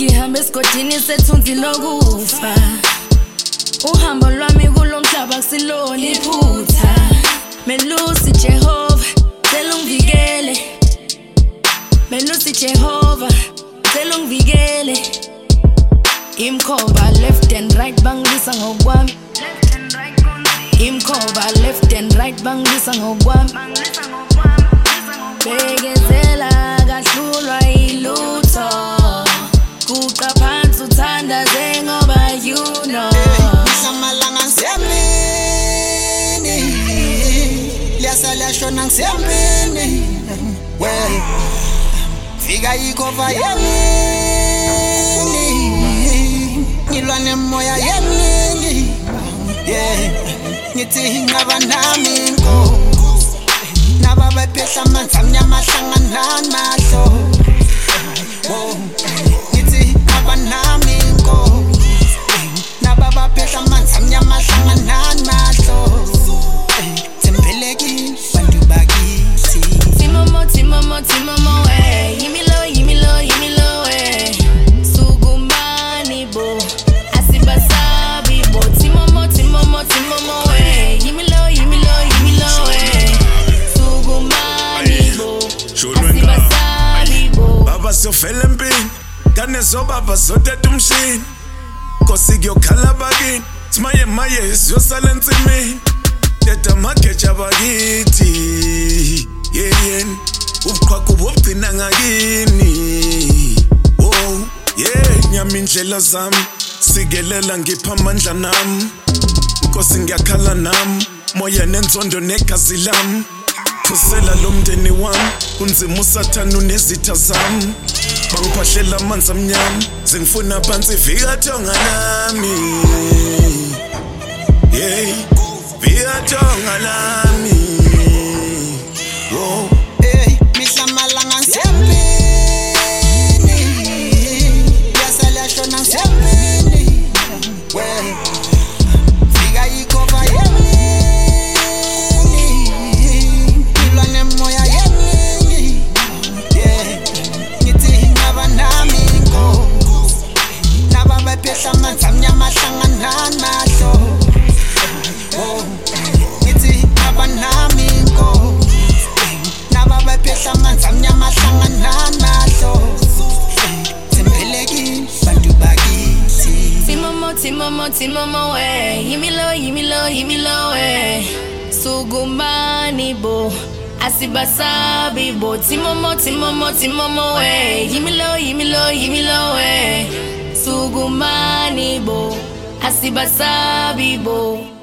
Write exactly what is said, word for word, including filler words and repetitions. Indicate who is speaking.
Speaker 1: Ngihamba esigodini sethunzi lokufa. Uhambo lwami kulomhlaba kusilona iphutha. Melusi Jehova, cela ungivikele. Melusi Jehova, cela ungivikele. Imkhoba left and right bangisa ngokwami. Imkhoba left and right bangisa ngokwami. Bekezela kahlulwa ilutho. Kuqa phansi uthandaze ngoba you know.
Speaker 2: Samalanga ngisembini. Liyasala shona ngisembini. Well, fika ikova yemini. Ngilwa nemoya yemini. Yeah, ngithi ngaba nami inkosi. Naba bephehla amanzi amnyama ahlangana namahlo. Oh, ngithi ngaba nami inkosi. Naba bephehla amanzi amnyama ahlangana namahlo. Tembelekile bantu bakithi.
Speaker 1: Timomo, Timomo, Timomo, eh. Yimilo, yimilo, yimilo, eh. Sugumani bo, asibasabi bo. Timomo, Timomo, Timomo, eh. Yimilo, yimilo, yimilo, eh. Sugumani bo, asibasabi bo.
Speaker 3: Baba siyofela empini, kane so baba soteta umshini. Nkosi kuyokhala bakini, simaye maye siyosala ensimini. Teta mageja abakithi, yeah yeah. Ubuqhaqo bobugcina ngakini. Oh yeah, nyama indlela zami, sikelela ngipha amandla nami. Nkosi ngiyakhala nami, moya nenzondo negazi lami. Khusela lo mndeni wami, unzima usathana unezitha zami. Bangiphahlela amanzi amnyama, sengifuna phansi vika thonga lami. Yeah, vika thonga lami. Oh,
Speaker 2: hey, mihla malanga ngisembini. Liyasala shona ngisembini. Well, fika ikova yemini. Ngilwa nemoya yemini. Yeah, ngithi ngaba nami inkosi. Naba bephehla amanzi amnyama ahlangana namahlo. Oh, ngithi ngaba nami inkosi. Naba bephehla amanzi amnyama ahlangana namahlo. Tembelekile bantu bakithi.
Speaker 1: Timomo, Timomo, Timomo, eh. Yimilo, yimilo, yimilo, eh. Sugumani bo, asibasabi bo. Timomo, Timomo, Timomo, eh. Yimilo, yimilo, yimilo, eh. Sugumani bo, asibasabi bo.